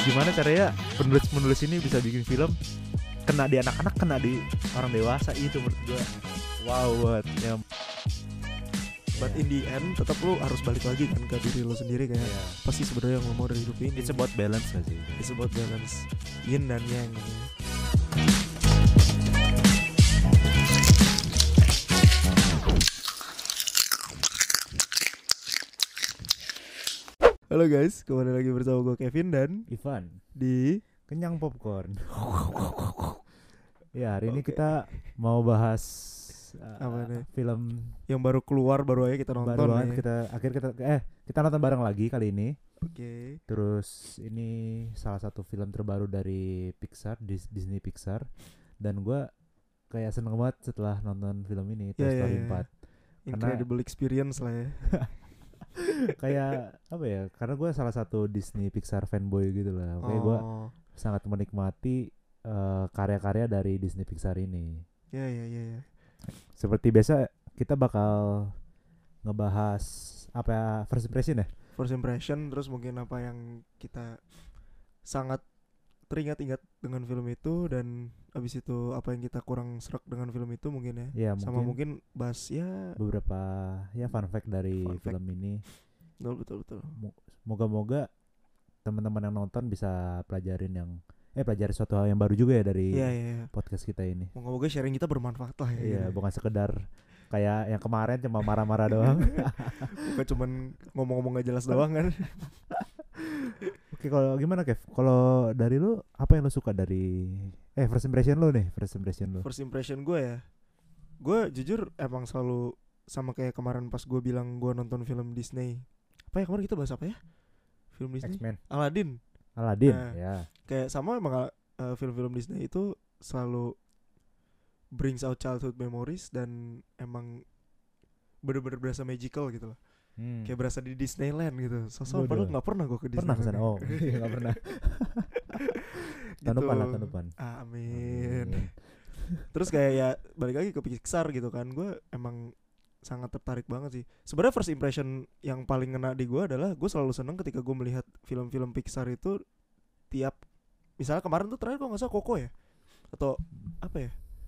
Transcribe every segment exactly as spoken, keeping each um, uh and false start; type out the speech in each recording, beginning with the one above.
gimana caranya penulis-penulis ini bisa bikin film kena di anak-anak, kena di orang dewasa. Itu menurut gue wow banget ya. But in the end tetap lu harus balik lagi kan ke diri lu sendiri kayak Yeah. apa sih sebenarnya yang lu mau dari hidup ini. It's about balance gak sih? It's about balance, yin dan yang gitu ya. Halo guys, kembali lagi bersama gue Kevin dan Ivan di kenyang popcorn. Ya, hari ini Oke. kita mau bahas uh, Apa nih? film yang baru keluar, baru aja kita nonton baru banget. nih. Kita akhir kita eh kita nonton bareng lagi kali ini. Oke. Terus ini salah satu film terbaru dari Pixar, Dis- Disney Pixar, dan gue kayak seneng banget setelah nonton film ini, Toy Ya, ya, Story ya. empat. Incredible experience lah ya. Kayak apa ya? Karena gue salah satu Disney Pixar fanboy gitu lah. Oke, gue Oh. sangat menikmati uh, karya-karya dari Disney Pixar ini. Ya ya ya ya. Seperti biasa kita bakal ngebahas apa ya, first impression ya? First impression, terus mungkin apa yang kita sangat teringat-ingat dengan film itu, dan abis itu apa yang kita kurang serak dengan film itu mungkin ya. Ya Sama mungkin mungkin bahas ya. beberapa ya fun fact dari Fun fact. film ini. Betul betul betul. Mo- Moga-moga teman-teman yang nonton bisa pelajarin yang eh pelajari suatu hal yang baru juga ya dari Iya iya iya. podcast kita ini. Moga-moga sharing kita bermanfaat lah ya. Iya, bukan sekedar kayak yang kemarin cuma marah-marah doang. Bukan cuman ngomong-ngomong gak jelas doang kan. Oke, kalau gimana Kev? Kalau dari lu apa yang lu suka dari eh first impression lu nih, first impression lu? First impression gue ya, gue jujur emang selalu sama kayak kemarin pas gue bilang gue nonton film Disney. Apa ya kemarin kita bahas apa ya? Film Disney? X-Men, Aladdin. Aladdin, Nah. ya. Kayak sama emang uh, film-film Disney itu selalu brings out childhood memories, dan emang bener-bener berasa magical gitu loh. Hmm. Kayak berasa di Disneyland gitu. Sosok Waduh. padahal nggak pernah gue ke Pernah Disneyland. kesana? Oh, iya, nggak pernah. Tahun depan lah, tahun depan. Amin. Amin. Terus kayak ya balik lagi ke Pixar gitu kan, gue emang sangat tertarik banget sih. Sebenarnya first impression yang paling ngena di gue adalah gue selalu seneng ketika gue melihat film-film Pixar itu tiap, misalnya kemarin tuh terakhir gue nggak salah Coco ya, atau apa ya?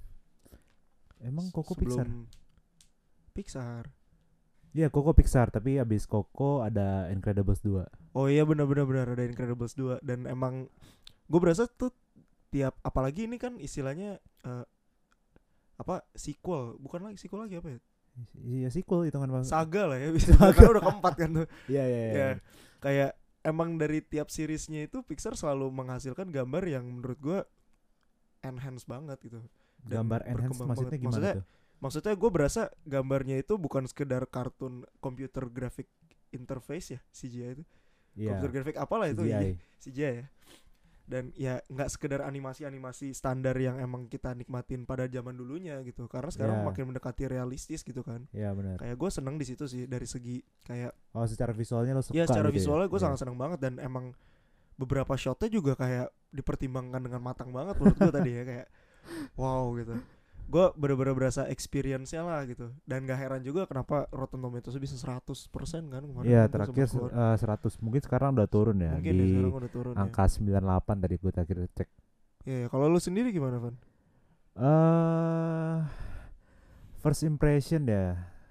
Emang Coco Sebelum Pixar? Pixar. Iya, Coco Pixar, tapi abis Coco ada Incredibles dua. Oh iya benar-benar benar ada Incredibles dua, dan emang gue berasa tuh tiap, apalagi ini kan istilahnya uh, apa sequel, bukan lagi sequel lagi apa ya? Iya, sequel hitungan bang. Saga lah ya, bisa karena udah keempat kan tuh. Iya, iya, iya. Ya, kayak emang dari tiap seriesnya itu Pixar selalu menghasilkan gambar yang menurut gue enhance banget gitu. Dan Gambar enhance berkembang maksudnya banget. gimana Maksudnya- tuh? Maksudnya gue berasa gambarnya itu bukan sekedar kartun computer graphic interface ya, C G I itu. Iya, Computer graphic apalah itu C G I. iya, C G I ya. Dan ya nggak sekedar animasi-animasi standar yang emang kita nikmatin pada zaman dulunya gitu. Karena sekarang Ya. makin mendekati realistis gitu kan. Iya, benar. Kayak gue seneng di situ sih, dari segi kayak Oh, secara visualnya lo suka ya secara gitu visualnya gue ya? sangat seneng banget, dan emang beberapa shotnya juga kayak dipertimbangkan dengan matang banget menurut gue tadi ya, kayak wow gitu. Gue bener-bener berasa experience-nya lah gitu, dan gak heran juga kenapa Rotten Tomatoes bisa seratus persen kan kemarin. Iya, kan gua terakhir sempet keluar. uh, seratus, mungkin sekarang udah turun ya. Mungkin di ya sekarang udah turun angka sembilan puluh delapan tadi gue terakhir cek. ya. Ya, kalau lu sendiri gimana Van? Eh first impression ya,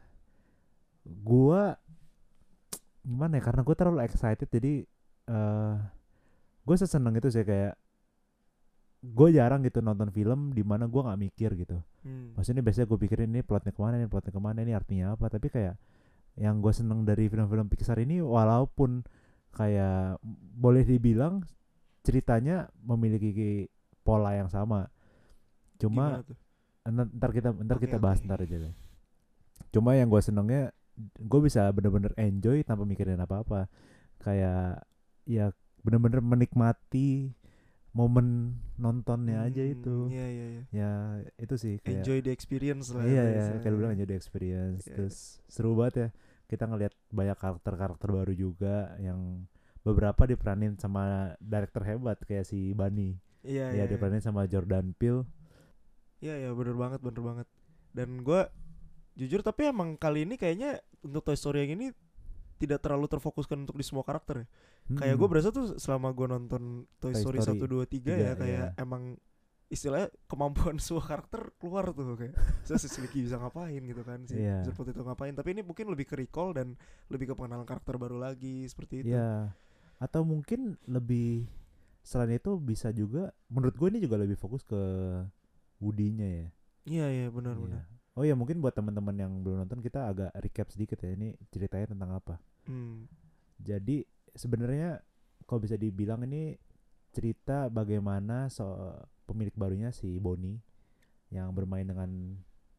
gua gimana ya, karena gue terlalu excited jadi uh, gue seseneng itu sih. Kayak gue jarang gitu nonton film di mana gue nggak mikir gitu. Hmm. Maksudnya biasanya gue pikirin ini plotnya kemana, ini plotnya kemana, ini artinya apa. Tapi kayak yang gue seneng dari film-film Pixar ini, walaupun kayak boleh dibilang ceritanya memiliki pola yang sama, cuma Gimana tuh? Ent- ntar kita ntar Oke, kita oke. bahas ntar aja deh. Cuma yang gue senengnya gue bisa bener-bener enjoy tanpa mikirin apa-apa. Kayak ya bener-bener menikmati momen nontonnya aja Hmm, itu. Iya iya iya. Ya itu sih kayak Enjoy the experience lah. iya ya, ya, istilahnya. kayak lu bilang enjoy the experience. Iya. Terus seru banget ya. Kita ngelihat banyak karakter-karakter baru juga yang beberapa diperanin sama director hebat kayak si Bunny. Iya Ya iya. diperanin sama Jordan Peele. Iya ya, bener banget bener banget. Dan gue jujur tapi emang kali ini kayaknya untuk Toy Story yang ini tidak terlalu terfokuskan untuk di semua karakter ya. Hmm. Kayak gue berasa tuh selama gue nonton Toy, Toy Story Story satu, dua, tiga tiga, ya kayak iya. emang istilahnya kemampuan semua karakter keluar tuh kayak saya si Slinky bisa ngapain gitu kan, si Iya. mister Potato ngapain, tapi ini mungkin lebih ke recall dan lebih ke pengenalan karakter baru lagi seperti itu. Iya. Atau mungkin lebih selain itu bisa juga menurut gue ini juga lebih fokus ke Woody-nya ya. Iya iya benar Iya. benar. Oh ya mungkin buat teman-teman yang belum nonton kita agak recap sedikit ya, ini ceritanya tentang apa. Hmm. Jadi sebenarnya kalau bisa dibilang ini cerita bagaimana so pemilik barunya si Bonnie yang bermain dengan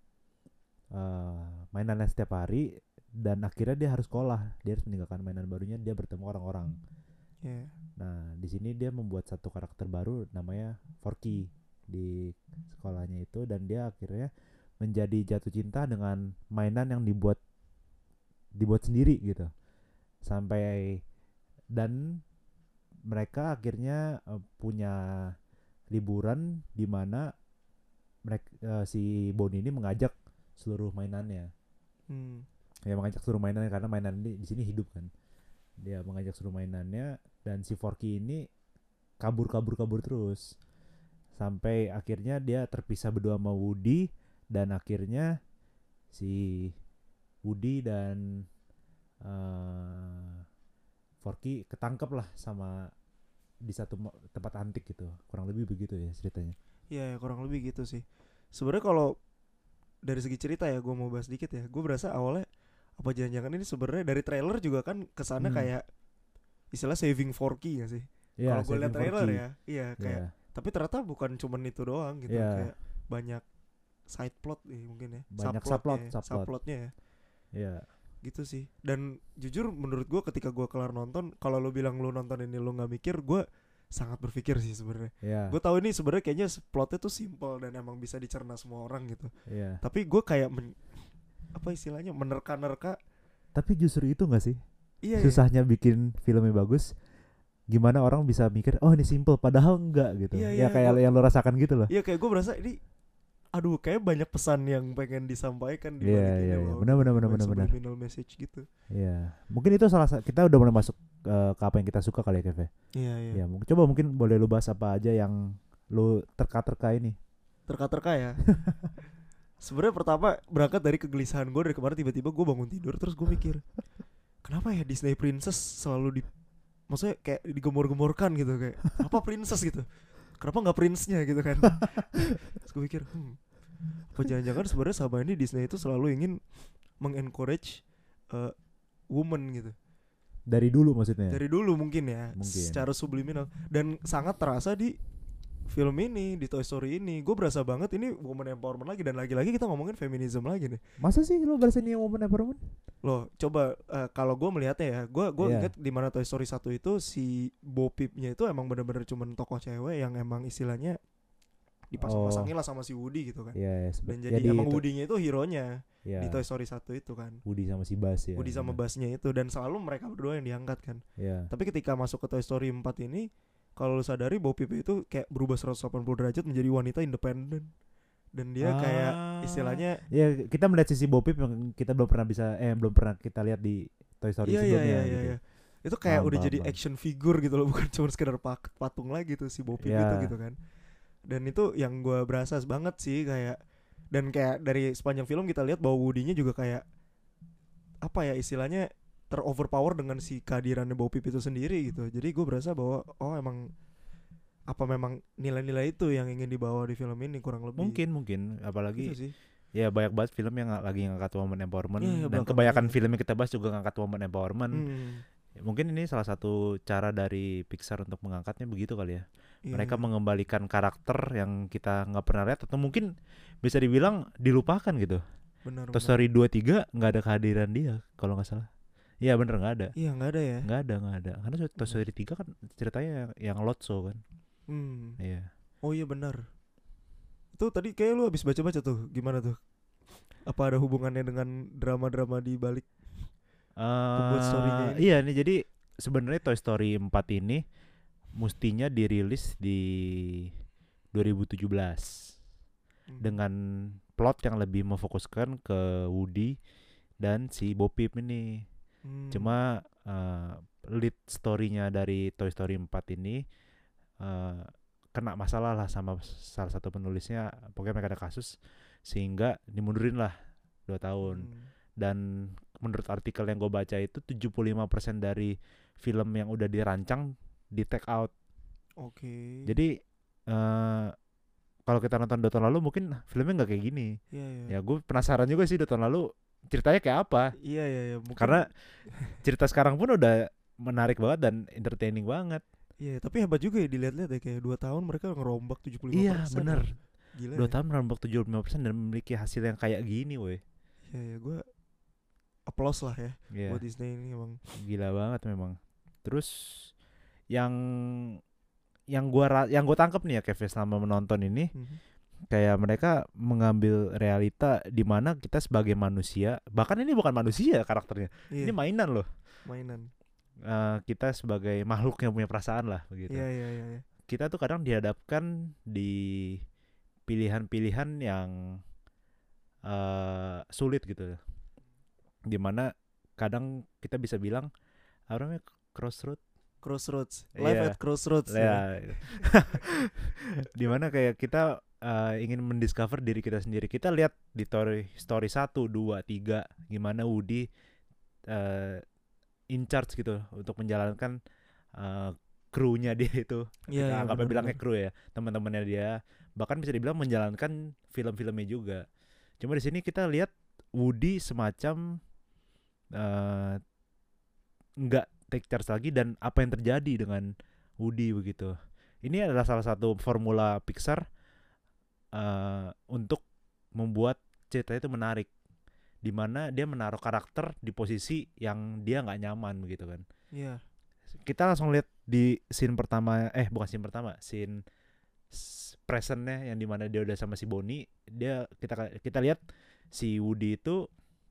uh, mainannya setiap hari, dan akhirnya dia harus sekolah, dia harus meninggalkan mainan barunya, dia bertemu orang-orang. Yeah. Nah di sini dia membuat satu karakter baru namanya Forky di sekolahnya itu, dan dia akhirnya menjadi jatuh cinta dengan mainan yang dibuat dibuat sendiri gitu. Sampai dan mereka akhirnya uh, punya liburan di mana mereka uh, si Bonnie ini mengajak seluruh mainannya. Hmm. Ya mengajak seluruh mainannya karena mainan ini di sini hidup kan. Dia mengajak seluruh mainannya dan si Forky ini kabur-kabur-kabur terus. Sampai akhirnya dia terpisah berdua sama Woody, dan akhirnya si Woody dan uh, Forky ketangkep lah sama di satu tempat antik gitu, kurang lebih begitu ya ceritanya. Iya ya, kurang lebih gitu sih. Sebenarnya kalau dari segi cerita ya, gue mau bahas dikit ya. Gue berasa awalnya apa jangan-jangan ini sebenarnya dari trailer juga kan kesannya Hmm. kayak istilah saving Forky gak sih? Ya, Kalau gue lihat Saving trailer Forky. ya, iya kayak. Ya. Tapi ternyata bukan cuman itu doang gitu, Ya. kayak banyak side plot nih mungkin ya, Banyak subplotnya subplot, ya, subplot. subplotnya ya. Ya. Gitu sih. Dan jujur menurut gue ketika gue kelar nonton, kalau lo bilang lo nonton ini lo nggak mikir, gue sangat berpikir sih sebenarnya. Ya. Gue tahu ini sebenarnya kayaknya plotnya tuh simple dan emang bisa dicerna semua orang gitu. Ya. Tapi gue kayak men, apa istilahnya menerka-nerka. Tapi justru itu nggak sih? Iya. Susahnya iya. Bikin filmnya bagus. Gimana orang bisa mikir, oh ini simple, padahal enggak gitu. Iya, ya iya, kayak gua, yang lo rasakan gitu loh. Iya kayak gue berasa ini, aduh kayak banyak pesan yang pengen disampaikan di balik yeah, ini yeah, loh. Yeah. Benar benar benar benar benar. Subliminal message gitu. Iya. Mungkin itu salah satu, kita udah mulai masuk uh, ke apa yang kita suka kali ya Kev. Iya iya. Ya, mungkin coba mungkin boleh lu bahas apa aja yang lu terka-terka ini. Terka-terka ya. Sebenarnya pertama berangkat dari kegelisahan gue dari kemarin, tiba-tiba gue bangun tidur terus gue mikir, kenapa ya Disney Princess selalu di, maksudnya kayak digembor-gemborkan gitu, kayak apa princess gitu, kenapa nggak prince-nya gitu kan. Terus gue mikir, hmm, apa jangan-jangan sebenarnya sama ini Disney itu selalu ingin mengencourage uh, woman gitu. Dari dulu maksudnya. Dari dulu mungkin ya, mungkin. Secara subliminal, dan sangat terasa di film ini, di Toy Story ini. Gue berasa banget ini woman empowerment lagi, dan lagi-lagi kita ngomongin feminism lagi nih. Masa sih lo berasa ini woman empowerment? Loh, coba uh, kalau gue melihatnya ya, gue gue yeah. ingat di mana Toy Story satu itu si Bo Peep-nya itu emang benar-benar cuman tokoh cewek yang emang istilahnya dipasang-pasangin lah sama si Woody gitu kan. Yeah, sebe- dan ya jadi emang itu. Woody-nya itu hero-nya yeah. di Toy Story satu itu kan. Woody sama si Buzz ya. Woody sama Buzz-nya itu, dan selalu mereka berdua yang diangkat kan. Yeah. Tapi ketika masuk ke Toy Story empat ini, kalau lu sadari Bo Peep itu kayak berubah seratus delapan puluh derajat menjadi wanita independen. Dan dia ah, kayak istilahnya, ya kita melihat sisi Bo Peep yang kita belum pernah bisa eh belum pernah kita lihat di Toy Story iya, sebelumnya iya, iya, gitu. Iya. Itu kayak bam, udah bam, jadi bam. action figure gitu loh, bukan cuma sekedar patung lagi tuh si Bo Peep yeah. itu gitu kan. Dan itu yang gue berasa banget sih kayak, dan kayak dari sepanjang film kita lihat bahwa Woody-nya juga kayak apa ya istilahnya teroverpower dengan si kehadirannya Bo Peep itu sendiri gitu. Jadi gue berasa bahwa oh emang apa memang nilai-nilai itu yang ingin dibawa di film ini kurang lebih. Mungkin mungkin apalagi gitu sih. Ya banyak banget film yang lagi ngangkat woman empowerment, ya, ya, dan kebanyakan film yang kita bahas juga ngangkat woman empowerment. Hmm. Ya, mungkin ini salah satu cara dari Pixar untuk mengangkatnya begitu kali ya. Yeah. Mereka mengembalikan karakter yang kita nggak pernah lihat atau mungkin bisa dibilang dilupakan gitu. Benar. Toy Story dua tiga nggak ada kehadiran dia kalau nggak salah. Iya bener nggak ada. Iya nggak ada ya. Nggak ada nggak ada. Karena Toy Story tiga kan ceritanya yang Lotso kan. Hmm. Iya. Oh iya benar. Itu tadi kayak lu habis baca-baca tuh, gimana tuh? Apa ada hubungannya dengan drama-drama di balik pembuat uh, story-nya ini? Iya nih, jadi sebenarnya Toy Story empat ini mestinya dirilis di dua ribu tujuh belas hmm. dengan plot yang lebih memfokuskan ke Woody dan si Bo Peep ini. Hmm. Cuma uh, lead story-nya dari Toy Story empat ini uh, kena masalah lah sama salah satu penulisnya. Pokoknya mereka ada kasus sehingga dimundurin lah dua tahun. Hmm. Dan menurut artikel yang gue baca itu tujuh puluh lima persen dari film yang udah dirancang di take out. Oke. Okay. Jadi uh, kalau kita nonton dua tahun lalu mungkin filmnya nggak kayak gini. Iya, iya. Ya gue penasaran juga sih dua tahun lalu ceritanya kayak apa. Iya, iya, iya. Mungkin... Karena cerita sekarang pun udah menarik banget dan entertaining banget. Iya, tapi hebat juga ya dilihat-lihat ya, kayak dua tahun mereka ngerombak tujuh puluh lima persen. Iya, bener. Gila. dua ya? tahun merombak tujuh puluh lima persen dan memiliki hasil yang kayak gini, woi. Iya, iya, gue applause lah ya yeah. buat Disney ini emang. Gila banget memang. Terus yang yang gua yang gua tangkap nih ya Kevin selama menonton ini, mm-hmm. kayak mereka mengambil realita di mana kita sebagai manusia, bahkan ini bukan manusia karakternya. Yeah. Ini mainan loh. Mainan. Uh, kita sebagai makhluk yang punya perasaan lah begitu. Iya, iya, iya, iya. Kita tuh kadang dihadapkan di pilihan-pilihan yang uh, sulit gitu. Dimana kadang kita bisa bilang apa namanya crossroad crossroads life yeah. at crossroads yeah. ya. Dimana kayak kita uh, ingin mendiscover diri kita sendiri. Kita lihat di story story satu, dua, tiga gimana Woody uh, in charge gitu untuk menjalankan uh, krunya dia itu. Yeah, kita yeah, anggapnya bilangnya kru ya, teman-temannya dia. Bahkan bisa dibilang menjalankan film-filmnya juga. Cuma di sini kita lihat Woody semacam Uh, nggak take charge lagi, dan apa yang terjadi dengan Woody begitu. Ini adalah salah satu formula Pixar uh, untuk membuat cerita itu menarik, dimana dia menaruh karakter di posisi yang dia nggak nyaman begitu kan. Iya. Yeah. Kita langsung lihat di scene pertama, eh bukan scene pertama, scene presentnya yang dimana dia udah sama si Bonnie. Dia kita kita lihat si Woody itu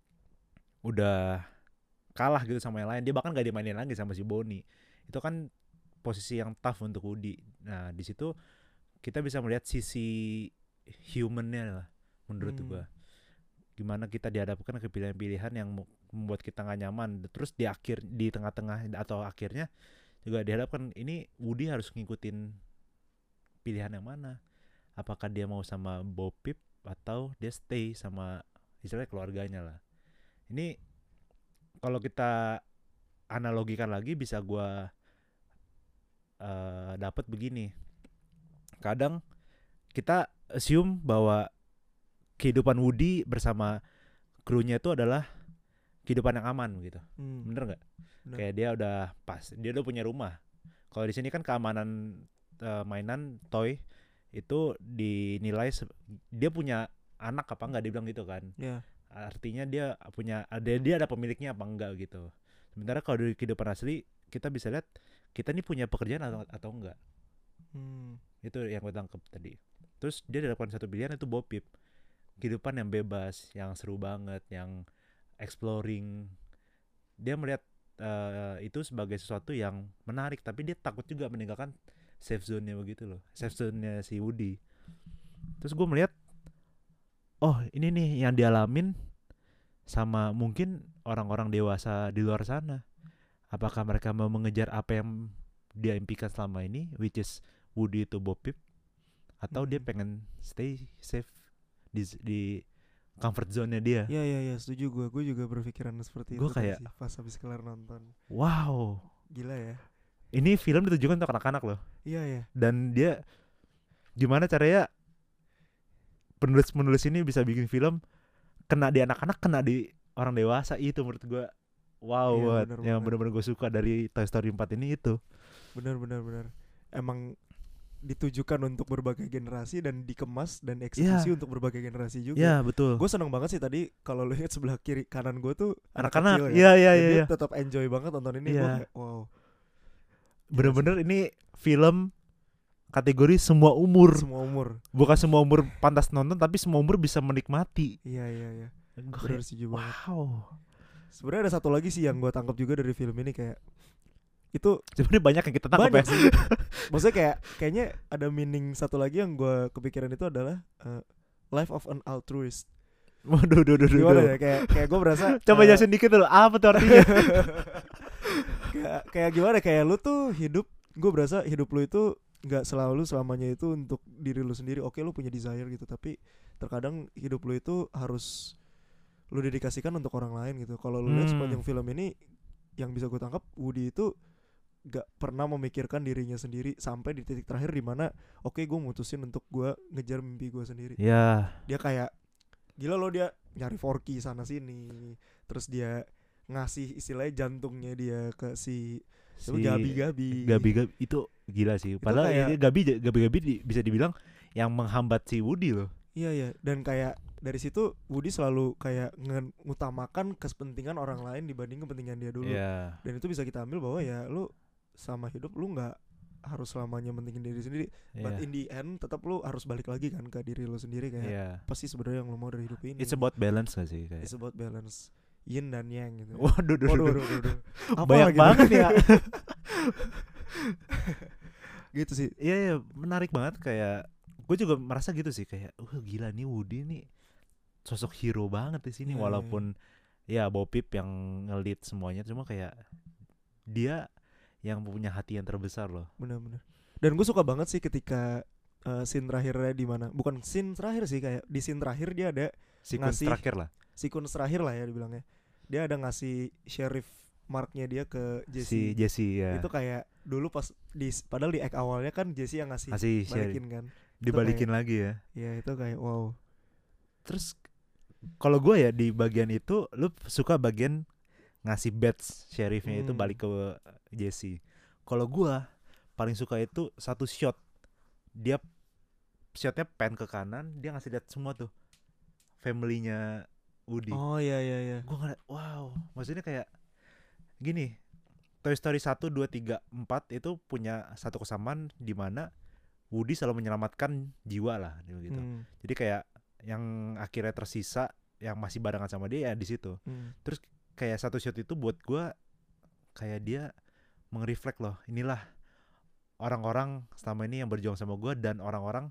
udah kalah gitu sama yang lain. Dia bahkan gak dimainin lagi sama si Bonnie. Itu kan posisi yang tough untuk Woody. Nah di situ kita bisa melihat sisi humannya lah menurut hmm. gua. Gimana kita dihadapkan ke pilihan-pilihan yang membuat kita gak nyaman. Terus di akhir, di tengah-tengah atau akhirnya juga dihadapkan ini Woody harus ngikutin pilihan yang mana. Apakah dia mau sama Bo Peep atau dia stay sama istilahnya keluarganya lah. Ini kalau kita analogikan lagi bisa gue uh, dapat begini. Kadang kita assume bahwa kehidupan Woody bersama krunya itu adalah kehidupan yang aman gitu. Hmm. Bener nggak? Kayak dia udah pas, dia udah punya rumah. Kalau di sini kan keamanan uh, mainan toy itu dinilai se- dia punya anak apa enggak, dibilang gitu kan. Yeah. Artinya dia punya ada dia ada pemiliknya apa enggak gitu. Sementara kalau di kehidupan asli kita bisa lihat kita nih punya pekerjaan atau atau enggak. Hmm. Itu yang gue tangkap tadi. Terus dia dapatkan satu pilihan itu Bo Peep. Kehidupan yang bebas, yang seru banget, yang exploring. Dia melihat uh, itu sebagai sesuatu yang menarik, tapi dia takut juga meninggalkan safe zone-nya begitu loh. Safe zone-nya si Woody. Terus gue melihat oh ini nih yang dialamin sama mungkin orang-orang dewasa di luar sana. Apakah mereka mau mengejar apa yang dia impikan selama ini, which is Woody itu Bo Peep, atau hmm. dia pengen stay safe di, di comfort zone-nya dia. Iya iya iya, setuju gue. Gue juga berpikiran seperti gua itu kayak, sih pas habis kelar nonton. Wow. Gila ya. Ini film ditujukan untuk anak-anak loh. Iya iya. Dan dia gimana caranya penulis-penulis ini bisa bikin film kena di anak-anak, kena di orang dewasa. Itu menurut gue wow iya, banget. Bener, yang benar-benar gue suka dari Toy Story empat ini itu. Benar-benar benar. Emang ditujukan untuk berbagai generasi dan dikemas dan eksekusi yeah. untuk berbagai generasi juga. Iya yeah, betul. Gue seneng banget sih tadi kalau lu lihat sebelah kiri kanan gue tuh anak-anak. Iya iya iya. Dia tetap enjoy banget nonton ini. Yeah. Gua, wow. Bener-bener ini film kategori semua umur. Semua umur. Bukan semua umur pantas nonton, tapi semua umur bisa menikmati. Iya iya iya. Bener setuju banget. Wow. Sebenarnya ada satu lagi sih yang gue tangkap juga dari film ini, kayak itu sebenarnya banyak yang kita tangkap ya. Sih. Maksudnya kayak kayaknya ada meaning satu lagi yang gue kepikiran itu adalah uh, life of an altruist. Waduh, duh, duh, duh, Gimana duh. ya, kayak kayak gue berasa Coba eh, jelasin dikit dulu, apa tuh artinya? kayak kayak gimana, kayak lu tuh hidup, gue berasa hidup lu itu nggak selalu selamanya itu untuk diri lu sendiri. Oke, lu punya desire gitu, tapi terkadang hidup lu itu harus lu dedikasikan untuk orang lain gitu. Kalau lu lihat Hmm. sepanjang film ini, yang bisa gue tangkap, Woody itu gak pernah memikirkan dirinya sendiri sampai di titik terakhir di mana oke gue mutusin untuk gue ngejar mimpi gue sendiri. Ya, Dia kayak gila loh, dia nyari Forky sana sini, terus dia ngasih istilahnya jantungnya dia ke si si Gabi-Gabi. Gabi-Gabi itu gila sih. Padahal kayak- ini Gabi Gabi-Gabi di- bisa dibilang yang menghambat si Woody loh. Iya ya, dan kayak dari situ Woody selalu kayak mengutamakan kepentingan orang lain dibanding kepentingan dia dulu. Iya. Dan itu bisa kita ambil bahwa ya lu sama hidup lu nggak harus selamanya mentingin diri sendiri, but Iya. in the end tetap lu harus balik lagi kan ke diri lu sendiri, kayak Iya. apa sih sebenarnya yang lu mau dari hidup ini. It's about balance gak sih kayak. It's about balance, yin dan yang gitu. Waduh, duh, Waduh, duh, waduh, duh. waduh. Apa Banyak lagi banget tuh? ya. Gitu sih. Iya, iya, menarik banget kayak gue juga merasa gitu sih kayak wah gila nih Woody nih sosok hero banget di sini Iya, walaupun ya Bo Peep yang nge-lead semuanya cuma kayak dia yang punya hati yang terbesar loh. Benar-benar. Dan gue suka banget sih ketika uh, scene terakhirnya di mana, bukan scene terakhir sih, kayak di scene terakhir dia ada Sequence ngasih- terakhir lah. sequence terakhir lah ya dibilangnya. Dia ada ngasih sheriff marknya dia ke Jesse. Si Jesse ya. Itu kayak dulu pas di padahal di act awalnya kan Jesse yang ngasih Masih share, balikin kan. dibalikin lagi ya. Ya itu kayak wow. Terus kalau gue ya di bagian itu lu suka bagian ngasih badge sheriffnya itu Hmm. balik ke Jesse. Kalau gue paling suka itu satu shot dia shotnya pan ke kanan dia ngasih lihat semua tuh family-nya Woody. Oh iya iya iya. Gue ngeliat wow maksudnya kayak gini Toy Story satu, dua, tiga, empat itu punya satu kesamaan di mana Woody selalu menyelamatkan jiwa lah gitu. Hmm, Jadi kayak yang akhirnya tersisa yang masih barengan sama dia ya di situ. hmm. Kayak satu shot itu buat gue kayak dia mengreflek loh inilah orang-orang selama ini yang berjuang sama gue dan orang-orang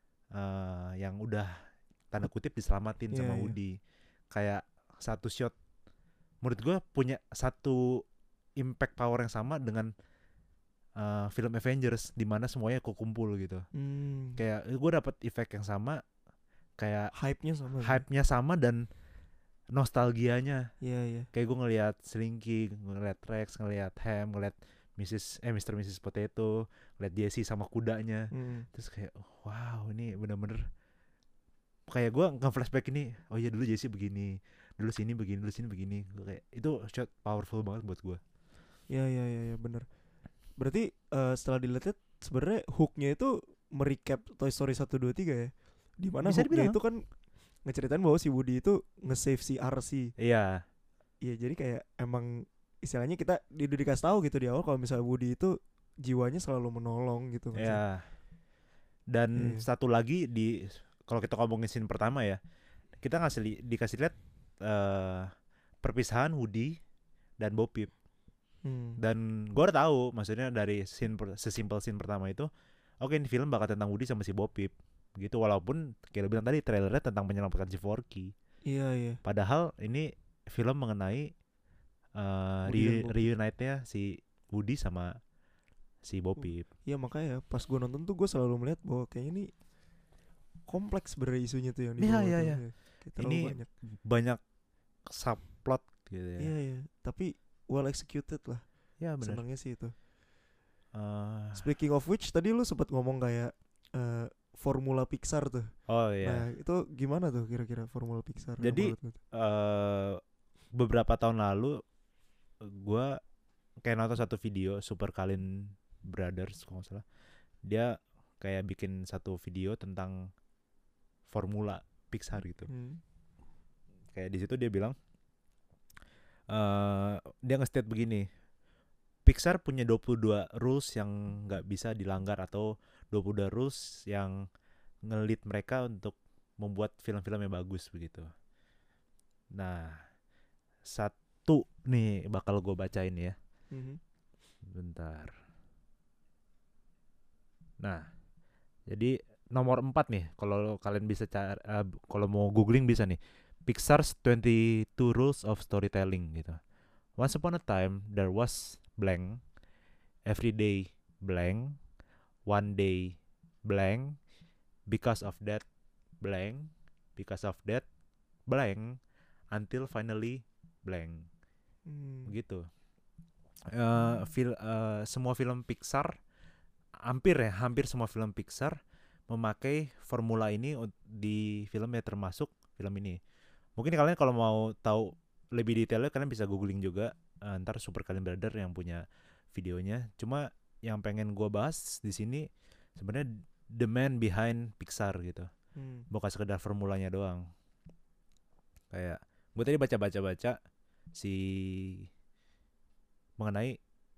uh, yang udah tanda kutip diselamatin Iya, sama iya. Woody. Kayak satu shot menurut gue punya satu impact power yang sama dengan uh, film Avengers di mana semuanya kekumpul gitu. Hmm. Kayak gue dapet efek yang sama kayak Hype-nya sama. hype-nya sama dan nostalgianya. Iya iya. Kayak gue ngelihat Slinky, ngelihat Rex, ngelihat Ham, ngelihat Missus eh Mister Missus Potato, ngelihat Jessie sama kudanya. Hmm. Terus kayak wow ini bener-bener kayak gue nge-flashback ini. Oh iya dulu Jessie begini, dulu sini begini, dulu sini begini. Gua kayak itu shot powerful banget buat gue. Iya iya iya ya, bener. Berarti eh, setelah dilihat sebenarnya hooknya itu merecap Toy Story satu, dua, tiga ya. Di mana Bisa hooknya dibilang. itu kan ngeceritain bahwa si Woody itu nge-save si R C. Iya. Iya, jadi kayak emang istilahnya kita di udah dikasih tahu gitu di awal kalau misalnya Woody itu jiwanya selalu menolong gitu nggak sih? Iya. Dan Iya. satu lagi di kalau kita ngomongin scene pertama ya, kita ngasih li- dikasih lihat eh, perpisahan Woody dan Bo Peep. Hmm. Dan gue udah tahu maksudnya dari scene per, sesimpel scene pertama itu oke ini film bakal tentang Woody sama si Bo Peep gitu walaupun kayak lo bilang tadi trailernya tentang menyelamatkan si Forky. Iya iya. Padahal ini film mengenai uh, Woody dan re- Bo Peep. reunite-nya si Woody sama si Bo Peep. Iya makanya pas gue nonton tuh gue selalu melihat bahwa kayaknya ini kompleks sebenarnya isunya tuh yang Iya, dibawa iya, tuh. iya. Kayak terlalu Ini banyak. Banyak subplot gitu ya. Iya iya. Tapi well executed lah. Ya benar. Senangnya sih itu. Uh, Speaking of which, tadi lu sempat ngomong kayak eh, formula Pixar tuh. oh iya. Nah itu gimana tuh kira-kira formula Pixar? yang Jadi, menurut lu tuh? uh, beberapa tahun lalu gue kayak nonton satu video Super Kalin Brothers kalau nggak salah. Dia kayak bikin satu video tentang formula Pixar gitu. Hmm. Kayak di situ dia bilang uh, dia nge-state begini. Pixar punya dua puluh dua rules yang nggak bisa dilanggar atau dua puluh dua rules yang nge-lead mereka untuk membuat film-film yang bagus begitu. Nah, satu nih bakal gue bacain ya. Mhm. Bentar. Nah, jadi nomor empat nih kalau kalian bisa cari uh, kalau mau googling bisa nih. Pixar's twenty-two Rules of Storytelling gitu. Once upon a time there was blank, every day blank, one day blank, because of that blank, because of that blank, until finally blank. Hmm. Begitu. Uh, fil uh, semua film Pixar, hampir ya, hampir semua film Pixar memakai formula ini di filmnya, termasuk film ini. Mungkin kalian kalau mau tahu lebih detailnya kalian bisa googling juga, uh, ntar Super Kalian Brother yang punya videonya. Cuma yang pengen gue bahas di sini sebenarnya the man behind Pixar gitu, Hmm. bukan sekedar formulanya doang. Kayak gue tadi baca-baca-baca si mengenai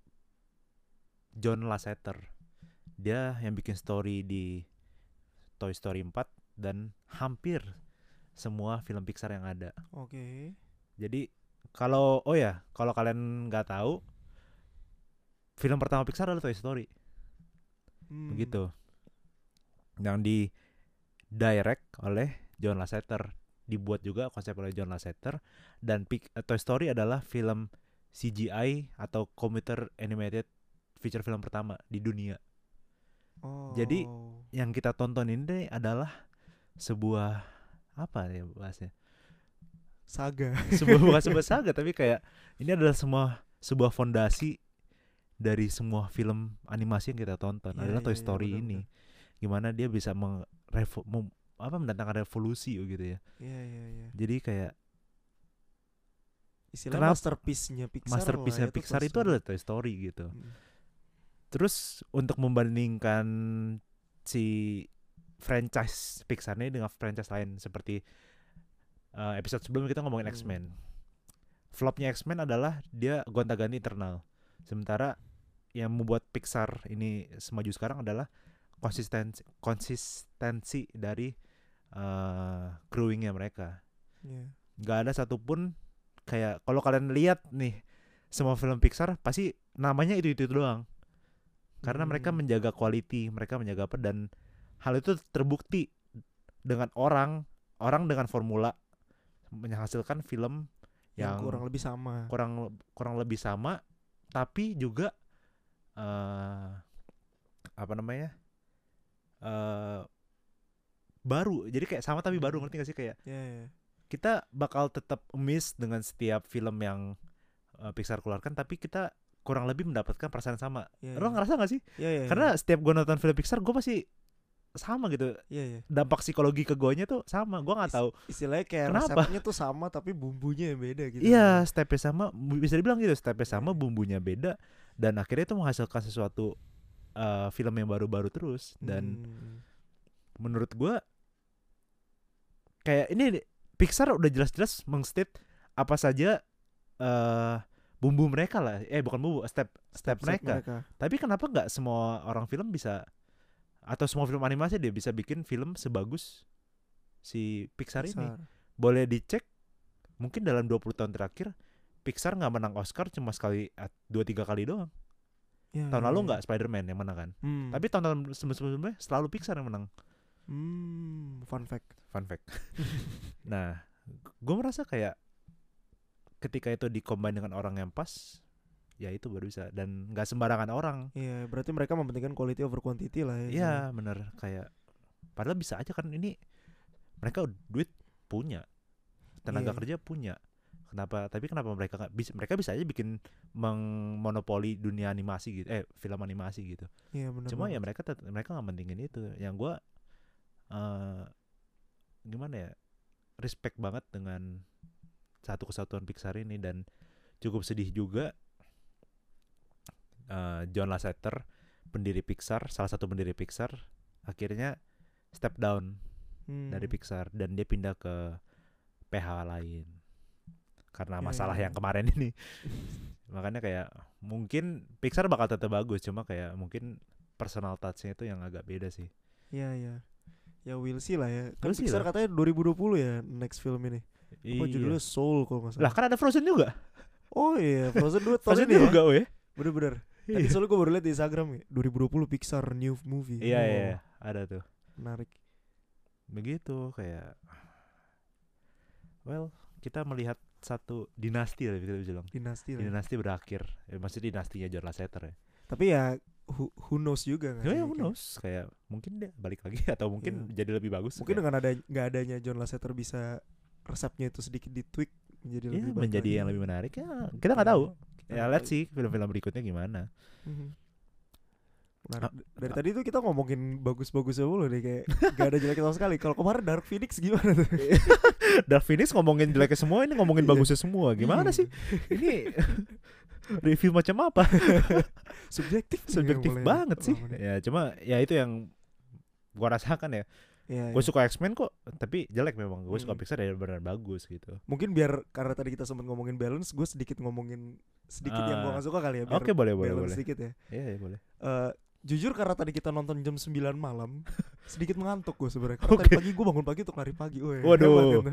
John Lasseter, dia yang bikin story di Toy Story four dan hampir semua film Pixar yang ada. Oke. Okay. Jadi kalau oh ya, kalau kalian nggak tahu, film pertama Pixar adalah Toy Story. Hmm. Begitu. Yang di direct oleh John Lasseter, dibuat juga konsep oleh John Lasseter, dan Pic- Toy Story adalah film C G I atau computer animated feature film pertama di dunia. Oh. Jadi yang kita tonton ini adalah sebuah apa ya bahasnya? Saga. Sebuah bukan sebuah saga, tapi kayak ini adalah semua sebuah fondasi dari semua film animasi yang kita tonton, yeah, adalah Toy yeah, Story yeah, ini. Gimana dia bisa mengrevo, mem, apa mendatangkan revolusi gitu ya. Iya yeah, iya yeah, iya. Yeah. Jadi kayak istilahnya masterpiece-nya Pixar. Masterpiece-nya lah, Pixar itu, itu adalah Toy Story gitu. Hmm. Terus untuk membandingkan si franchise Pixar ini dengan franchise lain seperti uh, episode sebelumnya kita ngomongin hmm. X-Men. Flopnya X-Men adalah dia gonta-ganti internal. Sementara yang membuat Pixar ini semaju sekarang adalah konsistensi konsistensi dari uh, crewingnya mereka. Yeah. Gak ada satupun kayak kalau kalian lihat nih semua film Pixar pasti namanya itu-itu doang. Karena hmm. mereka menjaga quality, mereka menjaga apa, dan hal itu terbukti dengan orang orang dengan formula menghasilkan film yang, yang kurang lebih sama. Kurang kurang lebih sama, tapi juga uh, apa namanya? Uh, baru. Jadi kayak sama tapi hmm. baru, ngerti gak sih kayak? Yeah, yeah. Kita bakal tetap amazed dengan setiap film yang uh, Pixar keluarkan, tapi kita kurang lebih mendapatkan perasaan sama. Yeah, Lo yeah. ngerasa gak sih? Yeah, yeah, Karena yeah. setiap gue nonton film Pixar, gue pasti sama gitu. Yeah, yeah. Dampak psikologi ke gue nya tuh sama. Gue nggak tahu. Istilahnya kayak kenapa? Resepnya tuh sama tapi bumbunya yang beda gitu. Iya, stepnya sama. Bisa dibilang gitu. Stepnya sama, yeah. bumbunya beda. Dan akhirnya itu menghasilkan sesuatu uh, film yang baru-baru terus. Dan hmm. menurut gue kayak ini Pixar udah jelas-jelas mengstate apa saja uh, bumbu mereka lah, eh bukan bumbu, step step, step mereka. mereka. Tapi kenapa nggak semua orang film bisa, atau semua film animasi dia bisa bikin film sebagus si Pixar, Pixar. ini? Boleh dicek, mungkin dalam dua puluh tahun terakhir Pixar nggak menang Oscar cuma sekali, dua tiga kali doang. Ya, tahun ya, lalu nggak ya. Spider-Man yang menang kan, hmm. tapi tahun-tahun sebelum-sebelumnya selalu Pixar yang menang. Hmm, fun fact. Fun fact. Nah, gue merasa kayak ketika itu dikombin dengan orang yang pas, ya itu baru bisa. Dan gak sembarangan orang. Iya, berarti mereka mementingkan quality over quantity lah ya. Iya, bener. Kayak padahal bisa aja kan ini mereka duit punya, tenaga yeah. kerja punya. Kenapa? Tapi kenapa mereka gak bisa? Mereka bisa aja bikin mengmonopoli dunia animasi gitu, eh film animasi gitu. Iya, benar. Cuma banget. ya mereka tet- mereka gak mentingin itu. Yang gue uh, gimana ya, respect banget dengan satu kesatuan Pixar ini. Dan cukup sedih juga uh, John Lasseter, pendiri Pixar, salah satu pendiri Pixar, akhirnya step down hmm. dari Pixar dan dia pindah ke P H lain karena masalah yeah, yeah. yang kemarin ini. Makanya kayak mungkin Pixar bakal tetap bagus, cuma kayak mungkin personal touch-nya itu yang agak beda sih. Iya yeah, iya. Yeah. Ya we'll see lah ya. Kan we'll Pixar katanya dua ribu dua puluh ya next film ini. Apa iya. judulnya Soul kalau nggak salah. Lah kan ada Frozen juga. Oh iya, Frozen dua tahun Frozen ini juga, ya. weh. Bener-bener. Tadi soalnya gue baru liat di Instagram ya, dua ribu dua puluh Pixar new movie. Iya oh. iya, ada tuh. Menarik. Begitu kayak well kita melihat satu dinasti lah kita bisa bilang. Dinasti lah. Dinasti berakhir. Eh, maksudnya dinastinya John Lasseter ya. Tapi ya who, who knows juga kan. Ya, ya who knows kayak mungkin dia balik lagi atau mungkin Iya. jadi lebih bagus. Mungkin kayak, dengan ada nggak adanya John Lasseter bisa resepnya itu sedikit ditweak menjadi ya, lebih baik menjadi lagi. yang lebih menarik ya. Kita nggak Iya. tahu. Kita Ya nggak lihat tahu. sih film-film berikutnya gimana. Mhm. Menarik. Ah, Dari ah. tadi tuh kita ngomongin bagus-bagusnya mulu deh kayak gak ada jeleknya sama sekali. Kalau kemarin Dark Phoenix gimana tuh? Dark Phoenix ngomongin jeleknya semua, ini ngomongin Iya. bagusnya semua. Gimana sih? Ini review macam apa? Subjektif nih Subjektif yang mulai- banget sih. oh, Ya cuma ya itu yang gua rasakan ya. Iya, Gue iya. suka X-Men kok, tapi jelek memang. Gue suka Hmm. Pixar ya benar bagus gitu. Mungkin biar karena tadi kita sempat ngomongin balance, gue sedikit ngomongin sedikit yang gue Ah. gak suka kali ya. Biar Oke, boleh boleh balance boleh. sedikit ya. Iya, iya boleh. Eh, jujur karena tadi kita nonton jam sembilan malam, sedikit mengantuk gue sebenarnya. Karena Oke. tadi pagi gue bangun pagi untuk lari pagi. Woy, Waduh. hebat kan tuh.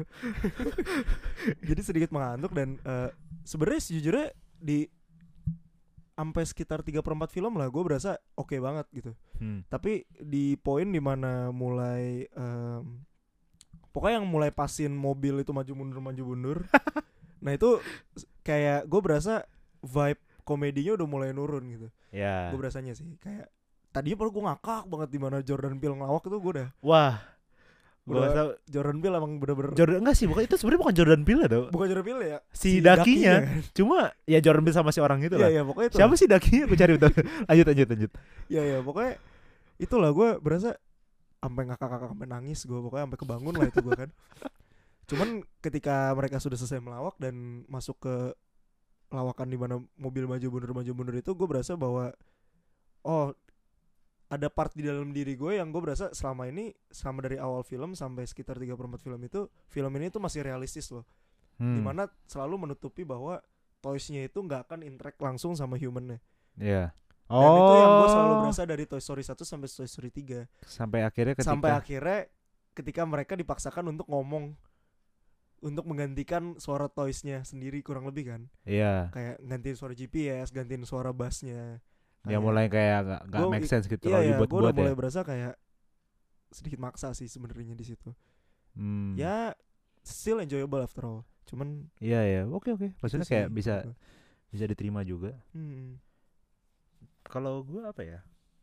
Jadi sedikit mengantuk dan eh, sebenarnya sejujurnya di sampai sekitar tiga per empat film lah gue berasa oke banget gitu. Hmm. Tapi di poin dimana mulai em, pokoknya yang mulai pasin mobil itu maju mundur maju mundur. Nah itu s- kayak gue berasa vibe komedinya udah mulai nurun gitu. Ya. Gue berasanya sih kayak tadinya baru gue ngakak banget di mana Jordan Peele ngelawak itu gue udah Wah. Gue Udah- rasa Jordan Peele emang bener-bener Jordan enggak sih, bukan itu sebenarnya bukan Jordan Peele dong. bukan Jordan Peele ya Si dakinya. kan. Cuma ya Jordan Peele sama si orang itu Iya lah. iya pokoknya itu Siapa sih dakinya? Gue cari bentar. lanjut lanjut lanjut. Iya iya pokoknya itulah gue berasa sampai ngakak-ngakak sampai nangis gue pokoknya sampai kebangun lah itu gue kan. Cuman ketika mereka sudah selesai melawak dan masuk ke lawakan di mana mobil maju mundur maju mundur itu gue berasa bahwa oh ada part di dalam diri gue yang gue berasa selama ini selama dari awal film sampai sekitar tiga per empat film itu film ini tuh masih realistis loh. Hmm. Dimana selalu menutupi bahwa toys-nya itu nggak akan interact langsung sama human-nya. Iya. Dan itu yang gue selalu Oh. berasa dari Toy Story satu sampai Toy Story tiga. Sampai akhirnya ketika Sampai akhirnya ketika mereka dipaksakan untuk ngomong untuk menggantikan suara toys-nya sendiri kurang lebih kan. Iya. Kayak gantiin suara G P S, gantiin suara bass-nya. Ya Kayak- mulai kayak gak, gak Gua- make sense gitu Iya kalau iya, gue dibuat-buat udah ya. mulai berasa kayak sedikit maksa sih sebenarnya di situ. Hmm. Ya still enjoyable after all. Cuman Iya ya. Oke oke. Maksudnya itu kayak sih, bisa gitu. bisa diterima juga. Hmm. Kalau gue apa ya?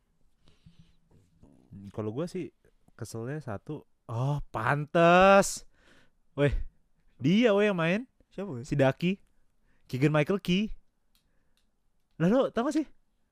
Kalau gue sih keselnya satu. Oh pantes. Weh, dia weh yang main Siapa wes? si Daki, Keegan Michael Key. Lalu tau gak sih?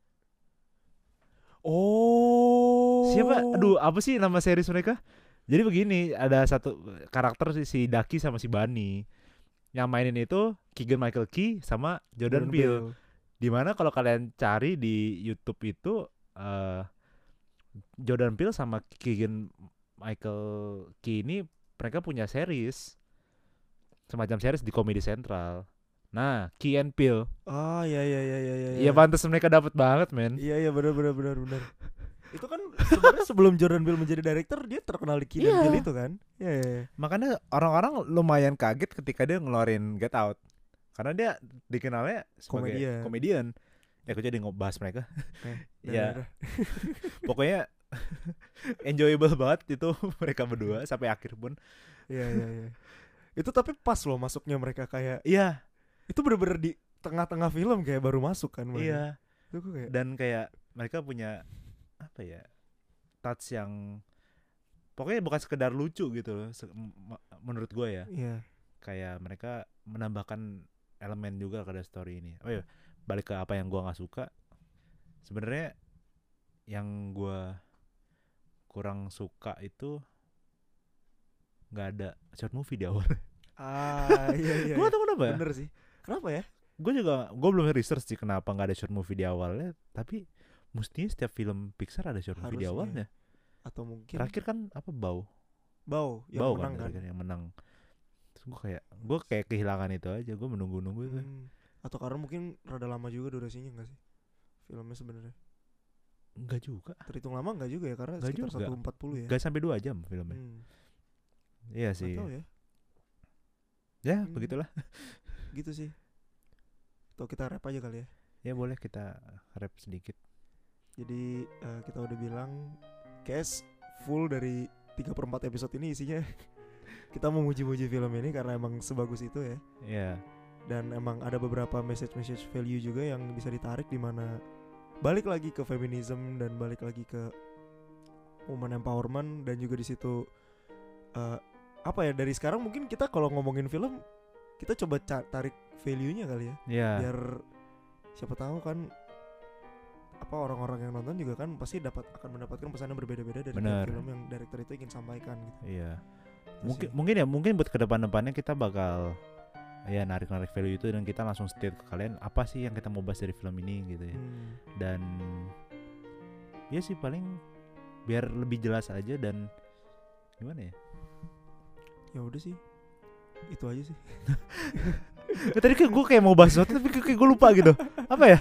Oh. Siapa? Aduh, apa sih nama series mereka? Jadi begini, ada satu karakter si, si Daki sama si Bunny. Yang mainin itu Keegan Michael Key sama Jordan, Peele. Dimana kalau kalian cari di YouTube itu uh, Jordan Peele sama Keegan Michael Key ini mereka punya series, semacam series di Comedy Central. Nah, Key and Peele. Ah iya iya iya iya iya. Ya pantas mereka dapat banget, men. Iya iya benar benar benar benar. Itu kan sebenarnya sebelum Jordan Peele menjadi director dia terkenal di Key and Iya. Peele itu kan. Iya iya. iya. Makanya orang-orang lumayan kaget ketika dia ngeluarin Get Out. Karena dia dikenalnya sebagai Komedian. komedian. Ya aku jadi ngebahas mereka. Eh, Ya. udah, udah. Pokoknya enjoyable banget itu mereka berdua sampai akhir pun. Iya iya iya. Itu tapi pas loh masuknya mereka kayak Iya, itu bener-bener di tengah-tengah film kayak baru masuk kan mereka. iya. Itu gue kayak Dan kayak mereka punya apa ya? Touch yang pokoknya bukan sekedar lucu gitu loh se- m- menurut gue ya. iya. Kayak mereka menambahkan elemen juga ke dalam story ini. Oh iya, balik ke apa yang gua nggak suka. Sebenarnya yang gua kurang suka itu nggak ada short movie di awal. Ah iya iya. Gua iya. tahu kenapa ya. Bener sih. Kenapa ya? Gue juga gue belum research sih kenapa nggak ada short movie di awalnya. Tapi mestinya setiap film Pixar ada short movie di Harusnya. awalnya. Atau mungkin Terakhir kan apa Bau? Bau yang Bau menang kan, kan. terakhir yang menang. Terus gue kayak gue kayak kehilangan itu aja. Gue menunggu-nunggu itu. Hmm. Atau karena mungkin rada lama juga durasinya enggak sih? Filmnya sebenarnya. Enggak juga. Terhitung lama enggak juga ya karena Nggak sekitar juga. satu empat puluh ya. Gak sampai dua jam filmnya. Hmm. Iya Nggak sih. tahu ya. Ya Hmm. begitulah. Gitu sih. Tuh kita rap aja kali ya. Ya boleh kita rap sedikit. Jadi eh, kita udah bilang case full dari tiga per empat episode ini isinya kita memuji-muji film ini karena emang sebagus itu ya. Iya. Dan emang ada beberapa message-message value juga yang bisa ditarik, di mana balik lagi ke feminism dan balik lagi ke woman empowerment, dan juga di situ uh, apa ya, dari sekarang mungkin kita kalau ngomongin film kita coba ca- tarik value-nya kali ya. Iya. Biar siapa tahu kan apa orang-orang yang nonton juga kan pasti dapat akan mendapatkan pesan yang berbeda-beda dari Bener. film yang director itu ingin sampaikan gitu. Iya. Itu Mungkin sih. mungkin ya mungkin buat kedepan-depannya kita bakal ya narik-narik value itu, dan kita langsung state ke kalian apa sih yang kita mau bahas dari film ini gitu ya. Hmm. Dan ya sih paling biar lebih jelas aja, dan gimana ya? Ya udah sih. Itu aja sih. Ya, tadi kayak gue kayak mau bahas sesuatu tapi kayak gue lupa gitu. Apa ya?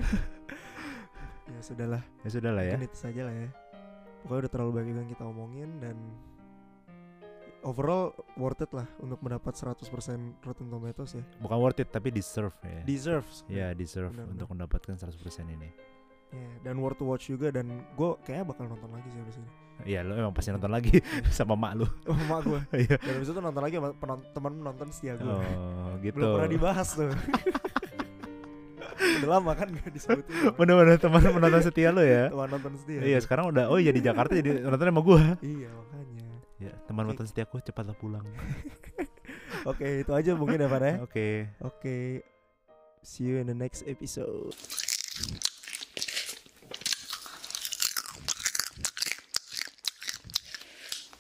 Ya sudahlah. Ya sudah lah ya. Mungkin itu saja lah ya. Pokoknya udah terlalu banyak yang kita omongin, dan overall worth it lah untuk mendapat seratus persen Rotten Tomatoes ya. Bukan worth it tapi deserve ya. Deserves. Ya deserve Benar, untuk mendapatkan seratus persen ini. Ya, dan worth to watch juga, dan gue kayaknya bakal nonton lagi sih abis ini. Iya, lo emang pasti nonton lagi sama mak lu. Oh, mak gue. Iya. Dan abis itu nonton lagi sama penon- teman nonton setia gue. Oh, gitu. Belum pernah dibahas tuh. Udah lama kan gak disebutin. Bener-bener teman menonton setia lo ya. Teman nonton setia. Iya, sekarang udah oh iya di Jakarta jadi nonton sama gua. Iya, makanya. Ya, teman nonton setiaku cepatlah pulang. Oke, itu aja mungkin ya, Pak ya. Oke. Oke. See you in the next episode.